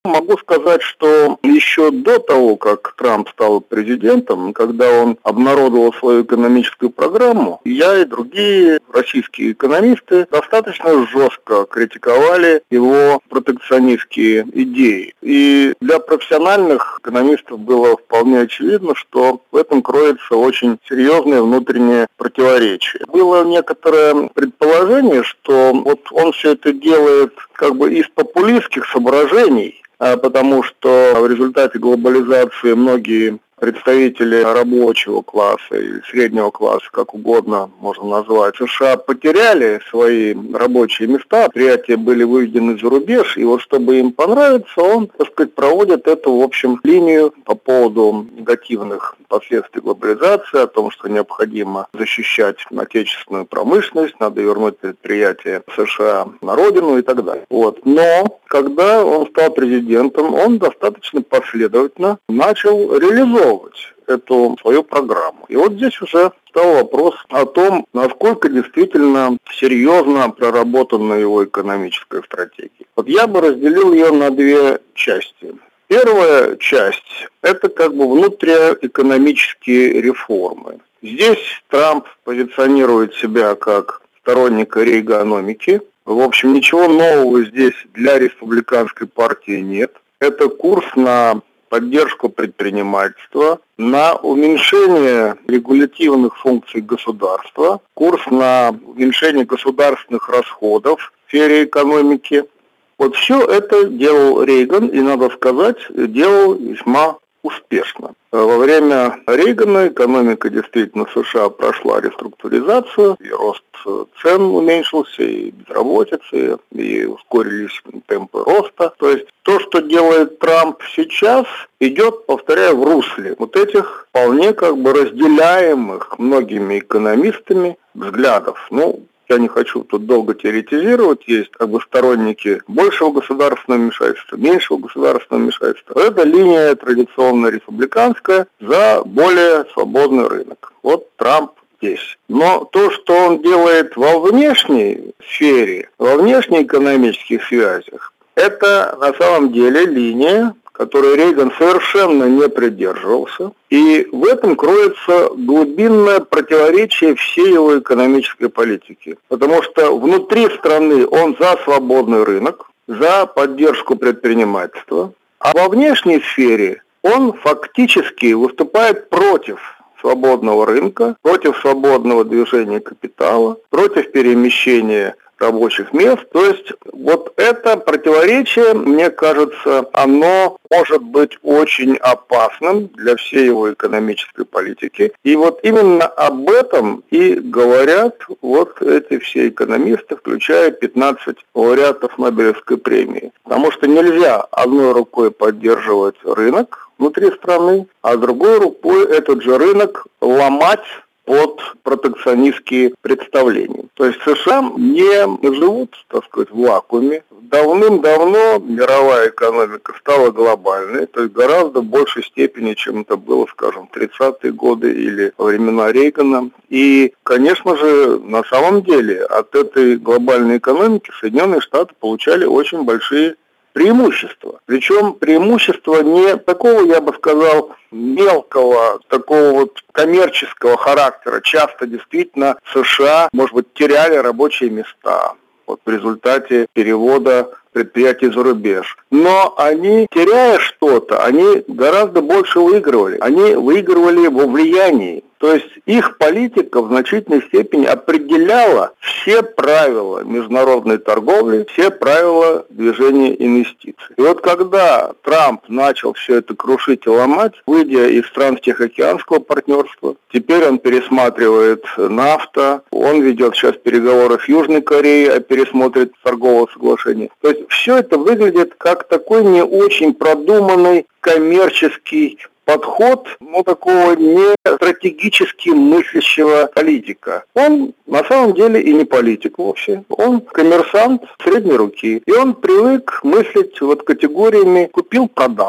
Могу сказать, что еще до того, как Трамп стал президентом, когда он обнародовал свою экономическую программу, я и другие российские экономисты достаточно жестко критиковали его протекционистские идеи. И для профессиональных экономистов было вполне очевидно, что в этом кроется очень серьезное внутреннее противоречие. Было некоторое предположение, что вот он все это делает как бы из популистских соображений, потому что в результате глобализации многие представители рабочего класса и среднего класса, как угодно можно назвать, США потеряли свои рабочие места, предприятия были выведены за рубеж, и вот чтобы им понравиться, он, так сказать, проводит эту, в общем, линию по поводу негативных последствий глобализации, о том, что необходимо защищать отечественную промышленность, надо вернуть предприятия США на родину и так далее. Но когда он стал президентом, он достаточно последовательно начал реализовывать эту свою программу. И вот здесь уже стал вопрос о том, насколько действительно серьезно проработана его экономическая стратегия. Я бы разделил ее на две части. Первая часть – это как бы внутриэкономические реформы. Здесь Трамп позиционирует себя как сторонника рейгономики. В общем, ничего нового здесь для республиканской партии нет. Это курс на поддержку предпринимательства, на уменьшение регулятивных функций государства, курс на уменьшение государственных расходов в сфере экономики. Вот все это делал Рейган, и, надо сказать, делал весьма успешно. Во время Рейгана экономика действительно США прошла реструктуризацию, и рост цен уменьшился, и безработица, и ускорились темпы роста. То есть то, что делает Трамп сейчас, идет, повторяю, в русле вот этих вполне как бы разделяемых многими экономистами взглядов. Я не хочу тут долго теоретизировать, есть как бы сторонники большего государственного вмешательства, меньшего государственного вмешательства. Это линия традиционно республиканская за более свободный рынок. Вот Трамп здесь. Но то, что он делает во внешней сфере, во внешнеэкономических связях, это на самом деле линия, которой Рейган совершенно не придерживался. И в этом кроется глубинное противоречие всей его экономической политики. Потому что внутри страны он за свободный рынок, за поддержку предпринимательства, а во внешней сфере он фактически выступает против свободного рынка, против свободного движения капитала, против перемещения рабочих мест. То есть вот это противоречие, мне кажется, оно может быть очень опасным для всей его экономической политики. И вот именно об этом и говорят вот эти все экономисты, включая 15 лауреатов Нобелевской премии. Потому что нельзя одной рукой поддерживать рынок внутри страны, а другой рукой этот же рынок ломать под протекционистские представления. То есть США не живут, так сказать, в вакууме. Давным-давно мировая экономика стала глобальной, то есть гораздо большей степени, чем это было, скажем, в 30-е годы или во времена Рейгана. И, конечно же, на самом деле от этой глобальной экономики Соединенные Штаты получали очень большие преимущества. Причем преимущества не такого, я бы сказал, мелкого, такого вот коммерческого характера. Часто действительно США, может быть, теряли рабочие места в результате перевода предприятий за рубеж. Но они, теряя что-то, они гораздо больше выигрывали. Они выигрывали во влиянии. То есть их политика в значительной степени определяла все правила международной торговли, все правила движения инвестиций. И вот когда Трамп начал все это крушить и ломать, выйдя из стран Тихоокеанского партнерства, теперь он пересматривает НАФТА, он ведет сейчас переговоры с Южной Кореей о пересмотре торгового соглашения. То есть все это выглядит как такой не очень продуманный коммерческий подход, такого не стратегически мыслящего политика. Он на самом деле и не политик вовсе. Он коммерсант средней руки. И он привык мыслить категориями «купил-продал».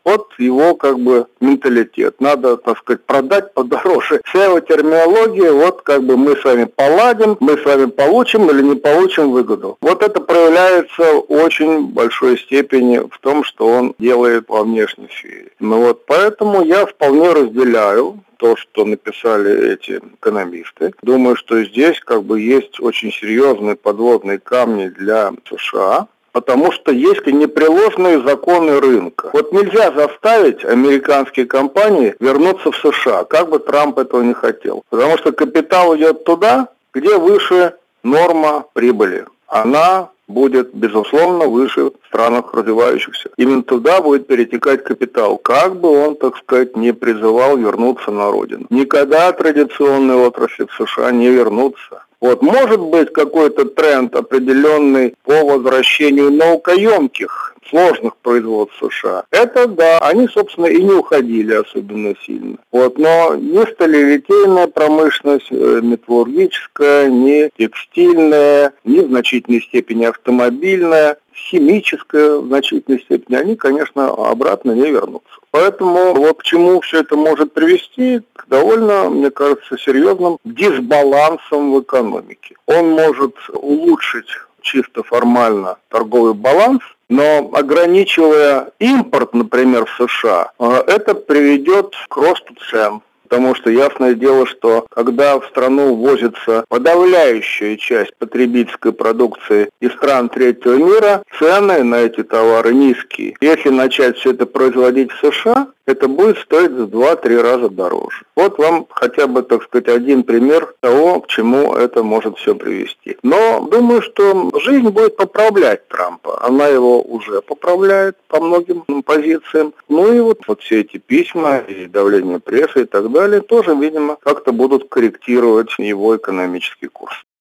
Вот его как бы менталитет. Надо, так сказать, продать подороже. Вся его терминология, вот как бы мы с вами поладим, мы с вами получим или не получим выгоду. Вот это проявляется в очень большой степени в том, что он делает во внешней сфере. Ну вот поэтому я вполне разделяю то, что написали эти экономисты. Думаю, что здесь как бы есть очень серьезные подводные камни для США. Потому что есть непреложные законы рынка. Вот нельзя заставить американские компании вернуться в США, как бы Трамп этого не хотел. Потому что капитал идет туда, где выше норма прибыли. Она будет, безусловно, выше в странах развивающихся. Именно туда будет перетекать капитал, как бы он, так сказать, не призывал вернуться на родину. Никогда традиционные отрасли в США не вернутся. Вот, может быть какой-то тренд определенный по возвращению наукоемких, сложных производств США. Это да, они, собственно, и не уходили особенно сильно. Вот, но ни сталелитейная промышленность, металлургическая, ни текстильная, ни в значительной степени автомобильная, химическая в значительной степени, они, конечно, обратно не вернутся. Поэтому вот к чему все это может привести, к довольно, мне кажется, серьезным дисбалансом в экономике. Он может улучшить чисто формально торговый баланс, но ограничивая импорт, например, в США, это приведет к росту цен. Потому что ясное дело, что когда в страну ввозится подавляющая часть потребительской продукции из стран третьего мира, цены на эти товары низкие. Если начать все это производить в США, это будет стоить в 2-3 раза дороже. Вот вам хотя бы, так сказать, один пример того, к чему это может все привести. Но думаю, что жизнь будет поправлять Трампа. Она его уже поправляет по многим позициям. Ну и вот все эти письма и давление прессы и так далее тоже, видимо, как-то будут корректировать его экономический курс.